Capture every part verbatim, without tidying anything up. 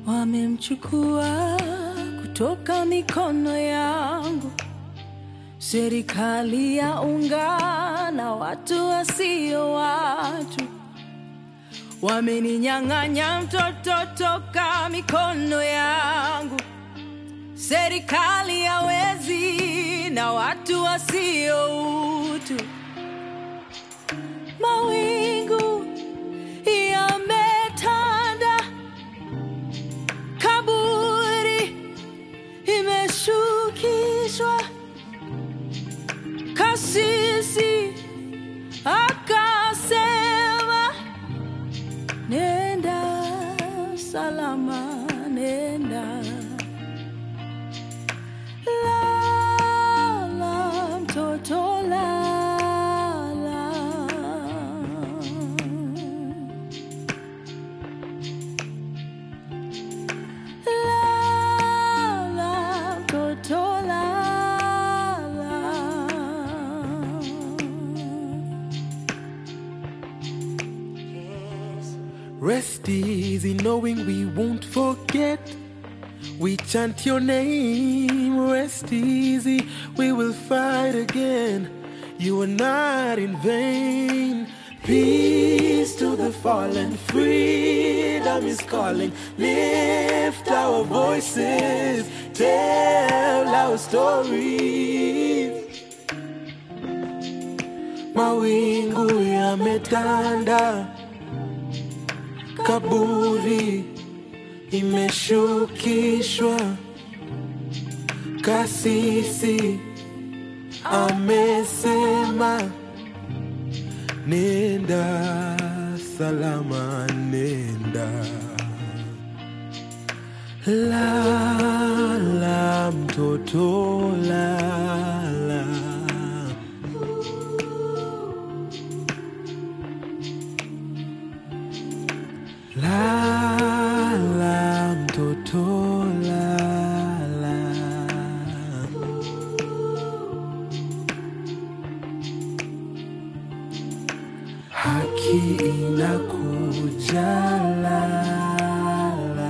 wamemchukua kutoka mikono yangu. Serikali ya ungana watu wasio watu, wameninyang'anya mtoto toka mikono yangu. Serikali ya wezi na watu wasio utu. Mawingu yametanda, kaburi imeshukishwa. Kasisi akasema, nenda salama, nenda. Lala mtoto lala, lala mtoto lala. Rest easy knowing we won't forget. We chant your name. Rest easy, we will fight again. You are not in vain. Peace to the fallen, freedom is calling. Lift our voices, tell our stories. Mawingu yametanda, kaburi imeshukishwa. Kasisi amesema, nenda salama, nenda. Lala mtoto lala, lala mtoto lala. Haki inakuja lala,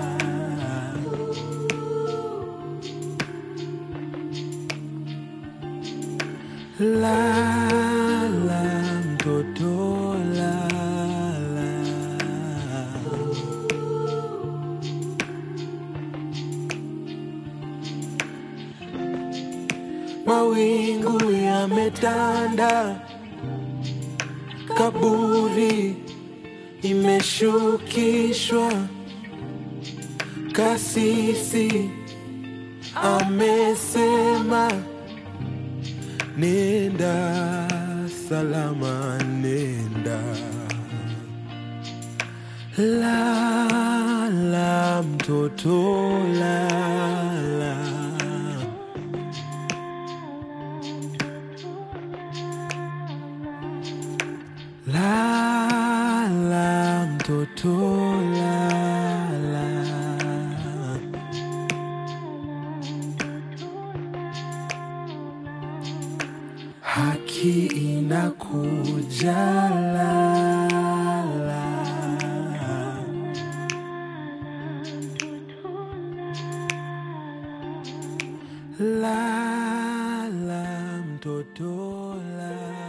lala mtoto lala. Mawingu yametanda, kaburi imeshukishwa. Kasisi amesema, nenda salama, nenda. Lala mtoto lala, lala mtoto lala. Haki inakuja lala, lala mtoto lala.